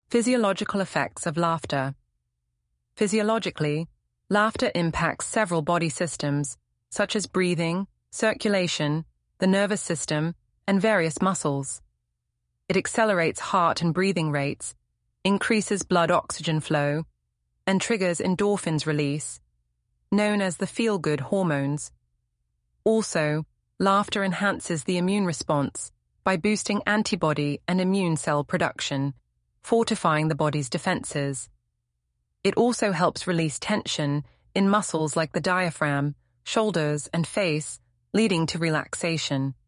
Physiological effects of laughter. Physiologically, laughter impacts several body systems, such as breathing, circulation, the nervous system, and various muscles. It accelerates heart and breathing rates, increases blood oxygen flow, and triggers endorphins release, known as the feel-good hormones. Also, laughter enhances the immune response by boosting antibody and immune cell production, fortifying the body's defenses. It also helps release tension in muscles like the diaphragm, shoulders, and face, leading to relaxation.